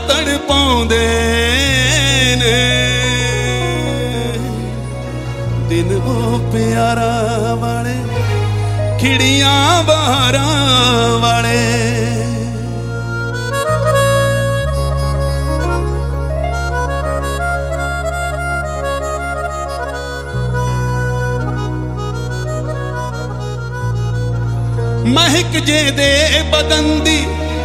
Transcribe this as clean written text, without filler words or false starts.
ਤੜਪਾਉਂਦੇ ਨੇ। ਦਿਨ ਉਹ ਪਿਆਰਾ ਵਾਲੇ, ਖਿੜੀਆਂ ਬਹਾਰਾਂ ਵਾਲੇ। ਮਹਿਕ ਜੇ ਦੇ ਬਦਨ ਦੀ